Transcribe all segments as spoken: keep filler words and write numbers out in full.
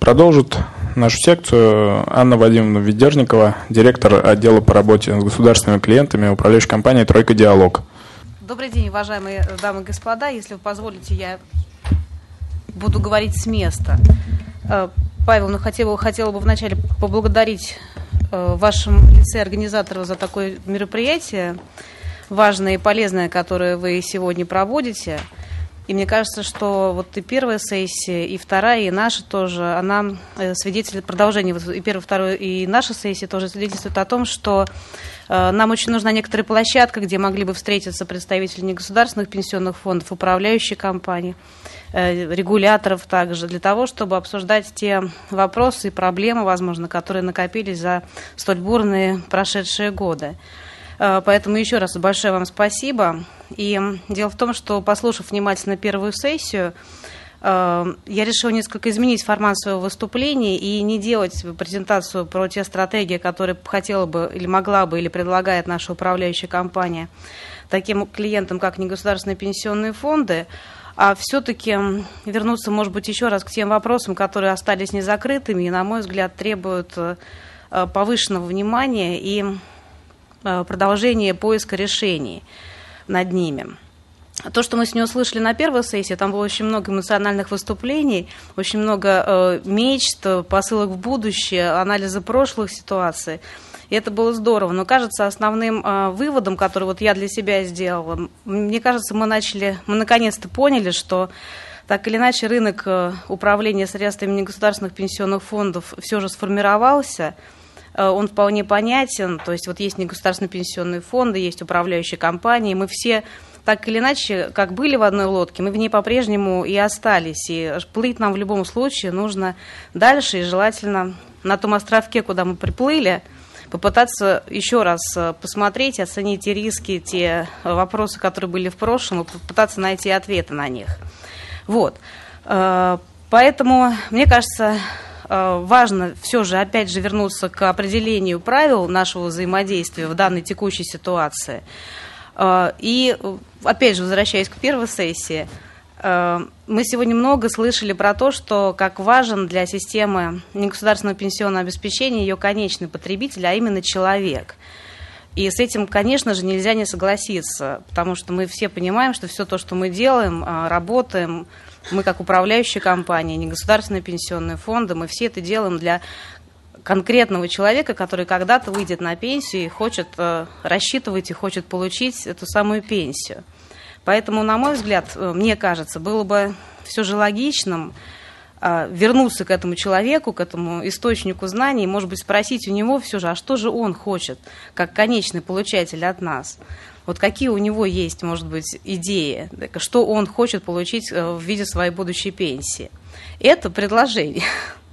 Продолжит нашу секцию Анна Вадимовна Ведерникова, директор отдела по работе с государственными клиентами управляющей компании «Тройка Диалог». Добрый день, уважаемые дамы и господа. Если вы позволите, я буду говорить с места. Павел, ну, хотела, хотела бы вначале поблагодарить в вашем лице организаторов за такое мероприятие важное и полезное, которое вы сегодня проводите. И мне кажется, что вот и первая сессия, и вторая, и наша тоже, она свидетельствует, продолжение, и первая, вторая, и наша сессия тоже свидетельствует о том, что э, нам очень нужна некоторая площадка, где могли бы встретиться представители негосударственных пенсионных фондов, управляющих компаний, э, регуляторов также, для того, чтобы обсуждать те вопросы и проблемы, возможно, которые накопились за столь бурные прошедшие годы. Поэтому еще раз большое вам спасибо. И дело в том, что, послушав внимательно первую сессию, я решила несколько изменить формат своего выступления и не делать презентацию про те стратегии, которые хотела бы или могла бы, или предлагает наша управляющая компания таким клиентам, как негосударственные пенсионные фонды, а все-таки вернуться, может быть, еще раз к тем вопросам, которые остались незакрытыми и, на мой взгляд, требуют повышенного внимания и продолжение поиска решений над ними. То, что мы сегодня услышали на первой сессии, там было очень много эмоциональных выступлений, очень много э, мечт, посылок в будущее, анализа прошлых ситуаций. И это было здорово. Но, кажется, основным э, выводом, который вот я для себя сделала, мне кажется, мы начали, мы наконец-то поняли, что так или иначе рынок э, управления средствами негосударственных пенсионных фондов все же сформировался. Он вполне понятен, то есть вот есть негосударственные пенсионные фонды, есть управляющие компании, мы все так или иначе, как были в одной лодке, мы в ней по-прежнему и остались, и плыть нам в любом случае нужно дальше, и желательно на том островке, куда мы приплыли, попытаться еще раз посмотреть, оценить те риски, те вопросы, которые были в прошлом, и попытаться найти ответы на них. Вот. Поэтому, мне кажется, важно все же, опять же, вернуться к определению правил нашего взаимодействия в данной текущей ситуации. И, опять же, возвращаясь к первой сессии, мы сегодня много слышали про то, что как важен для системы негосударственного пенсионного обеспечения ее конечный потребитель, а именно человек. И с этим, конечно же, нельзя не согласиться, потому что мы все понимаем, что все то, что мы делаем, работаем, мы как управляющая компания, негосударственные пенсионные фонды, мы все это делаем для конкретного человека, который когда-то выйдет на пенсию и хочет э, рассчитывать и хочет получить эту самую пенсию. Поэтому, на мой взгляд, мне кажется, было бы все же логичным э, вернуться к этому человеку, к этому источнику знаний, и, может быть, спросить у него все же, а что же он хочет, как конечный получатель от нас. Вот какие у него есть, может быть, идеи, что он хочет получить в виде своей будущей пенсии. Это предложение.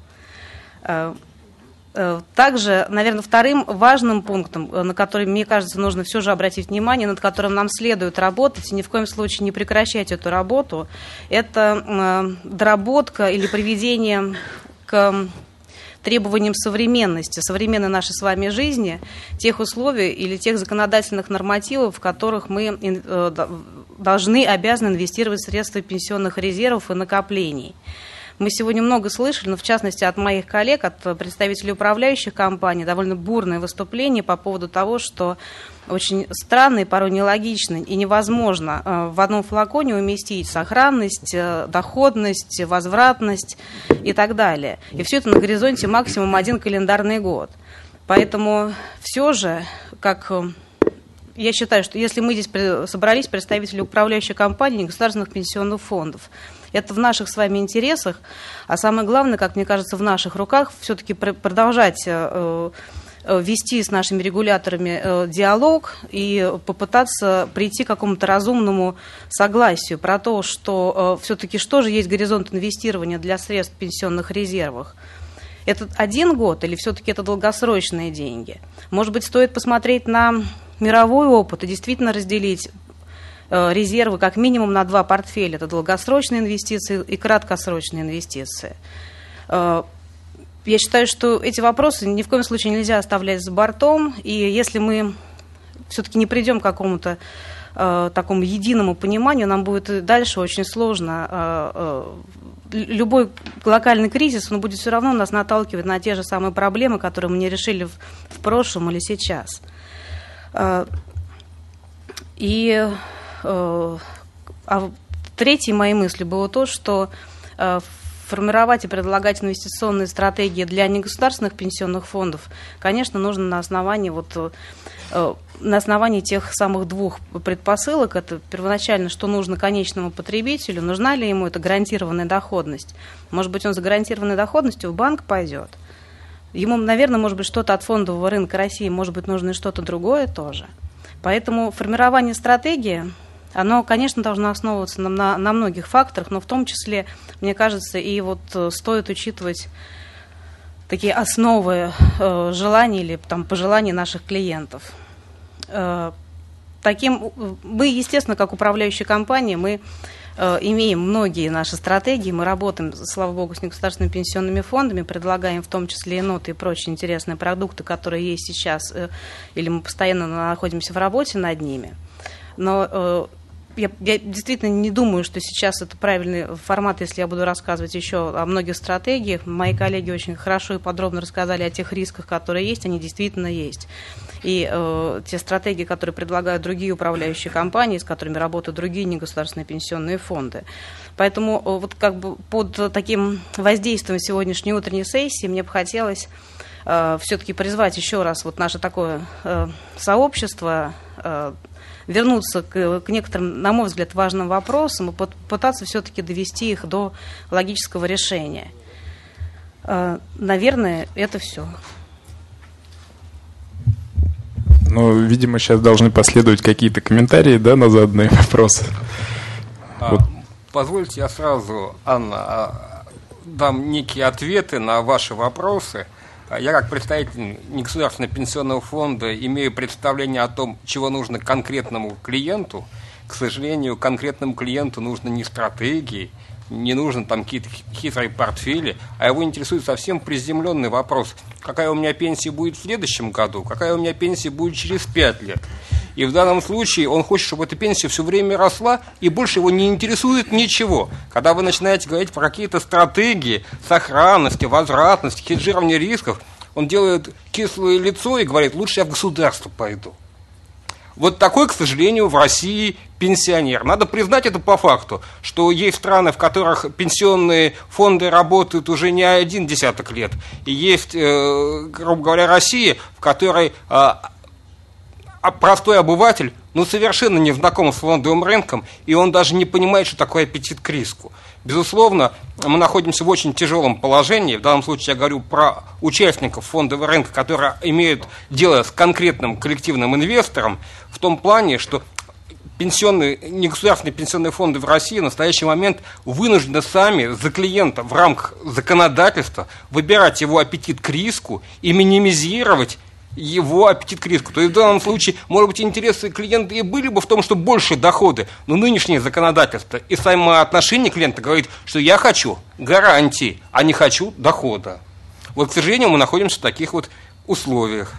Также, наверное, вторым важным пунктом, на который, мне кажется, нужно все же обратить внимание, над которым нам следует работать, и ни в коем случае не прекращать эту работу, это доработка или приведение к требованиям современности, современной нашей с вами жизни, тех условий или тех законодательных нормативов, в которых мы должны, обязаны инвестировать средства пенсионных резервов и накоплений. Мы сегодня много слышали, но в частности от моих коллег, от представителей управляющих компаний, довольно бурное выступление по поводу того, что очень странно и порой нелогично и невозможно в одном флаконе уместить сохранность, доходность, возвратность и так далее. И все это на горизонте максимум один календарный год. Поэтому все же, как я считаю, что если мы здесь собрались, представители управляющих компаний, государственных пенсионных фондов, это в наших с вами интересах, а самое главное, как мне кажется, в наших руках все-таки продолжать вести с нашими регуляторами диалог и попытаться прийти к какому-то разумному согласию про то, что все-таки что же есть горизонт инвестирования для средств пенсионных резервов. Это один год или все-таки это долгосрочные деньги? Может быть, стоит посмотреть на мировой опыт и действительно разделить резервы как минимум на два портфеля. Это долгосрочные инвестиции и краткосрочные инвестиции. Я считаю, что эти вопросы ни в коем случае нельзя оставлять за бортом. И если мы все-таки не придем к какому-то э, такому единому пониманию, нам будет и дальше очень сложно. Э, э, любой локальный кризис, он будет все равно нас наталкивать на те же самые проблемы, которые мы не решили в, в прошлом или сейчас. Э, и э, а третьей моей мыслью было то, что э, формировать и предлагать инвестиционные стратегии для негосударственных пенсионных фондов, конечно, нужно на основании, вот, э, на основании тех самых двух предпосылок. Это первоначально, что нужно конечному потребителю, нужна ли ему эта гарантированная доходность. Может быть, он за гарантированной доходностью в банк пойдет. Ему, наверное, может быть, что-то от фондового рынка России, может быть, нужно и что-то другое тоже. Поэтому формирование стратегии, оно, конечно, должно основываться на, на, на многих факторах, но в том числе, мне кажется, и вот стоит учитывать такие основы э, желаний или там, пожеланий наших клиентов. Э, таким, мы, естественно, как управляющая компания, мы э, имеем многие наши стратегии, мы работаем, слава богу, с негосударственными пенсионными фондами, предлагаем в том числе и ноты и прочие интересные продукты, которые есть сейчас, э, или мы постоянно находимся в работе над ними. Но э, Я, я действительно не думаю, что сейчас это правильный формат, если я буду рассказывать еще о многих стратегиях. Мои коллеги очень хорошо и подробно рассказали о тех рисках, которые есть, они действительно есть. И э, те стратегии, которые предлагают другие управляющие компании, с которыми работают другие негосударственные пенсионные фонды. Поэтому э, вот как бы под таким воздействием сегодняшней утренней сессии мне бы хотелось э, все-таки призвать еще раз вот наше такое э, сообщество, э, вернуться к, к некоторым, на мой взгляд, важным вопросам и попытаться все-таки довести их до логического решения. Наверное, это все. Ну, видимо, сейчас должны последовать какие-то комментарии, да, на заданные вопросы. А, вот. Позвольте, я сразу, Анна, дам некие ответы на ваши вопросы. Я, как представитель негосударственного пенсионного фонда, имею представление о том, чего нужно конкретному клиенту. К сожалению, конкретному клиенту нужны не стратегии, не нужны там какие-то хитрые портфели, а его интересует совсем приземленный вопрос: какая у меня пенсия будет в следующем году, какая у меня пенсия будет через пять лет. И в данном случае он хочет, чтобы эта пенсия все время росла, и больше его не интересует ничего. Когда вы начинаете говорить про какие-то стратегии сохранности, возвратности, хеджирования рисков, он делает кислое лицо и говорит: лучше я в государство пойду. Вот такой, к сожалению, в России пенсионер. Надо признать это по факту, что есть страны, в которых пенсионные фонды работают уже не один десяток лет. И есть, э, грубо говоря, Россия, в которой э, простой обыватель, ну, совершенно не знаком с фондовым рынком, и он даже не понимает, что такое аппетит к риску. Безусловно, мы находимся в очень тяжелом положении. В данном случае я говорю про участников фондового рынка, которые имеют дело с конкретным коллективным инвестором, в том плане, что пенсионные, негосударственные пенсионные фонды в России в настоящий момент вынуждены сами за клиента в рамках законодательства выбирать его аппетит к риску и минимизировать его аппетит к риску. То есть в данном случае, может быть, интересы клиента и были бы в том, что больше доходы, но нынешнее законодательство и самоотношение клиента говорит, что я хочу гарантии, а не хочу дохода. Вот, к сожалению, мы находимся в таких вот условиях.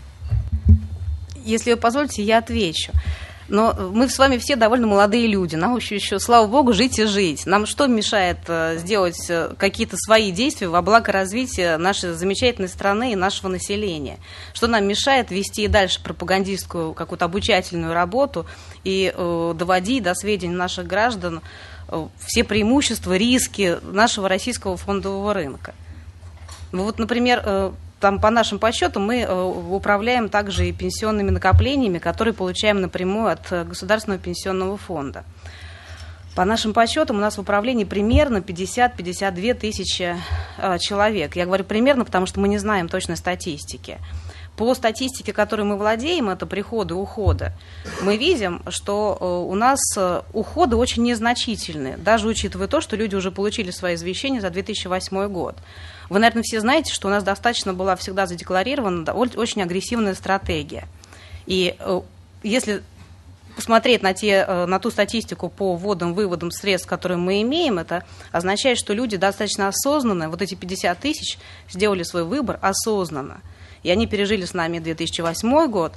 Если вы позволите, я отвечу. Но мы с вами все довольно молодые люди, нам еще, еще, слава богу, жить и жить. Нам что мешает сделать какие-то свои действия во благо развития нашей замечательной страны и нашего населения? Что нам мешает вести и дальше пропагандистскую, какую-то обучательную работу и э, доводить до сведения наших граждан э, все преимущества, риски нашего российского фондового рынка? Ну, вот, например, э, там, по нашим подсчетам, мы э, управляем также и пенсионными накоплениями, которые получаем напрямую от э, Государственного пенсионного фонда. По нашим подсчетам у нас в управлении примерно пятьдесят - пятьдесят две тысячи э, человек. Я говорю примерно, потому что мы не знаем точной статистики. По статистике, которой мы владеем, это приходы и уходы, мы видим, что э, у нас э, уходы очень незначительные, даже учитывая то, что люди уже получили свои извещения за две тысячи восьмой год. Вы, наверное, все знаете, что у нас достаточно была всегда задекларирована очень агрессивная стратегия. И э, если посмотреть на, те, э, на ту статистику по вводам-выводам средств, которые мы имеем, это означает, что люди достаточно осознанно, вот эти пятьдесят тысяч, сделали свой выбор осознанно. И они пережили с нами две тысячи восьмой год.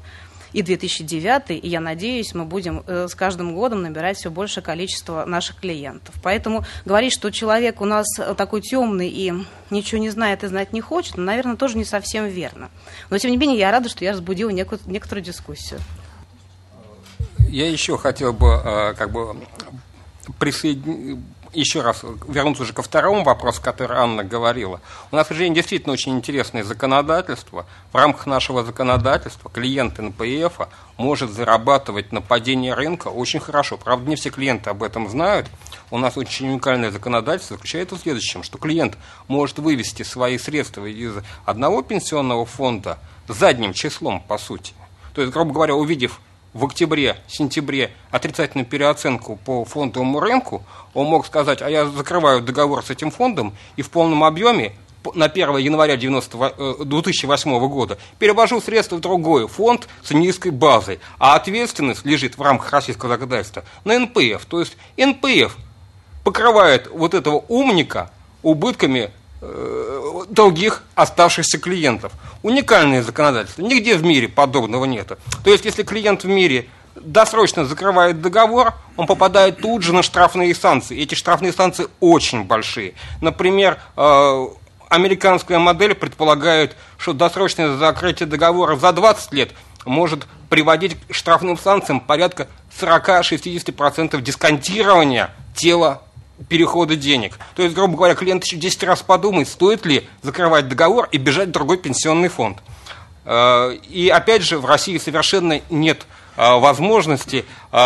и две тысячи девятый, и я надеюсь, мы будем с каждым годом набирать все большее количество наших клиентов. Поэтому говорить, что человек у нас такой темный и ничего не знает и знать не хочет, ну, наверное, тоже не совсем верно. Но, тем не менее, я рада, что я разбудила некую, некоторую дискуссию. Я еще хотел бы как бы присоединиться, еще раз вернуться уже ко второму вопросу, который Анна говорила. У нас, к сожалению, действительно очень интересное законодательство. В рамках нашего законодательства клиент эн пэ эфа может зарабатывать на падении рынка очень хорошо. Правда, не все клиенты об этом знают. У нас очень уникальное законодательство заключается в следующем, что клиент может вывести свои средства из одного пенсионного фонда задним числом, по сути. То есть, грубо говоря, увидев в октябре-сентябре отрицательную переоценку по фондовому рынку, он мог сказать, а я закрываю договор с этим фондом и в полном объеме на первое января две тысячи восьмого года перевожу средства в другой фонд с низкой базой, а ответственность лежит в рамках российского законодательства на эн пэ эф. То есть эн пэ эф покрывает вот этого умника убытками других оставшихся клиентов. Уникальное законодательство. Нигде в мире подобного нет. То есть, если клиент в мире досрочно закрывает договор, он попадает тут же на штрафные санкции. Эти штрафные санкции очень большие. Например, американская модель предполагает, что досрочное закрытие договора за двадцать лет может приводить к штрафным санкциям порядка сорок-шестьдесят процентов дисконтирования тела перехода денег. То есть, грубо говоря, клиент еще десять раз подумает, стоит ли закрывать договор и бежать в другой пенсионный фонд. И опять же, в России совершенно нет возможности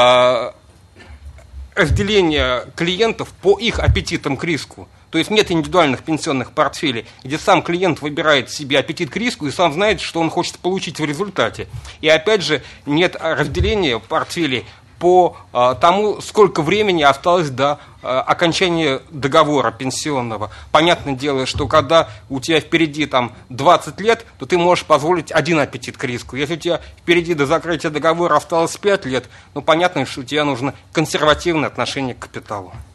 разделения клиентов по их аппетитам к риску. То есть нет индивидуальных пенсионных портфелей, где сам клиент выбирает себе аппетит к риску и сам знает, что он хочет получить в результате. И опять же, нет разделения портфелей по а, тому, сколько времени осталось до а, окончания договора пенсионного. Понятное дело, что когда у тебя впереди там, двадцать лет, то ты можешь позволить один аппетит к риску. Если у тебя впереди до закрытия договора осталось пять лет, ну понятно, что у тебя нужно консервативное отношение к капиталу.